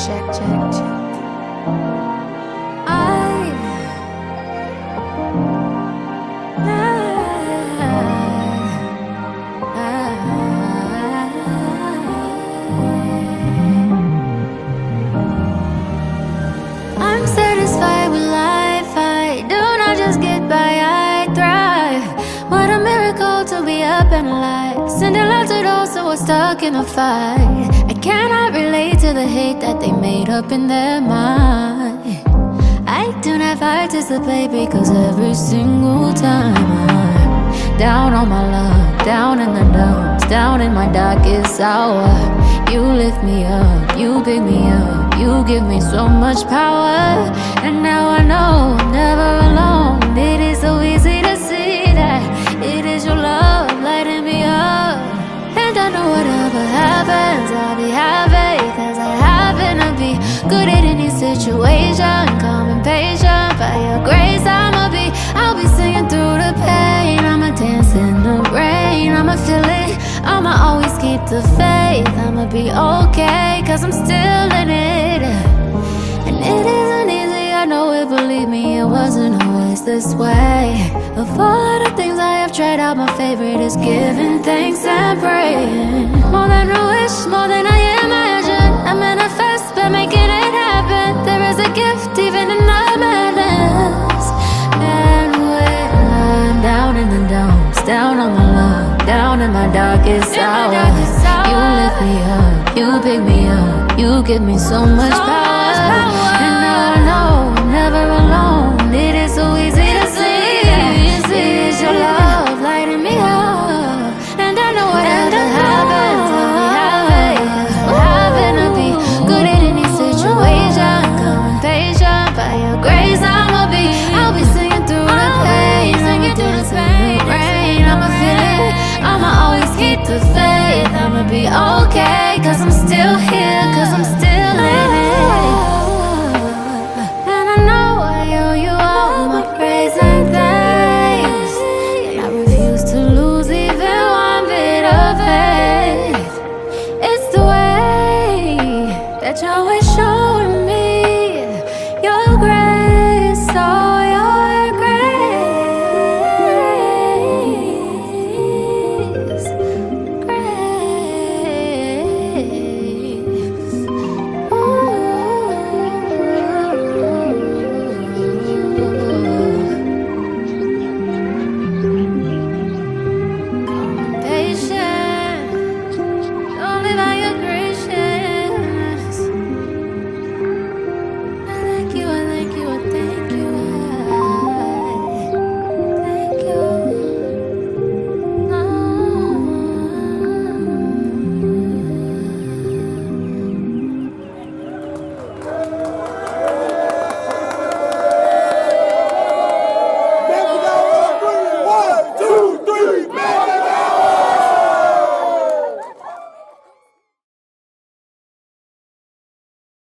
I'm satisfied with life. I do not just get by, I thrive. What a miracle to be up and alive. Sending love to those who are stuck in a fight. I cannot relate to the hate that they made up in their mind. I do not participate because every single time I'm down on my luck, down in the dumps, down in my darkest hour, you lift me up, you pick me up, you give me so much power. And now I know I'm never alone. It is so easy to see that it is your love lighting me up. And I know whatever happens, I'll be happy, cause I happen to be good at any situation. Calm and patient, by your grace I'll be singing through the pain. I'ma dance in the rain, I'ma feel it, I'ma always keep the faith. I'ma be okay, cause I'm still in it. And it isn't easy, I know it, believe me, it wasn't always this way. Of all the things I have tried out, my favorite is giving thanks and praying. More than a wish, more than I imagine, I manifest by making it happen. There is a gift even in the madness. And when I'm down in the dumps, down on my luck, down in my darkest hour, you lift me up, you pick me up, you give me so much power.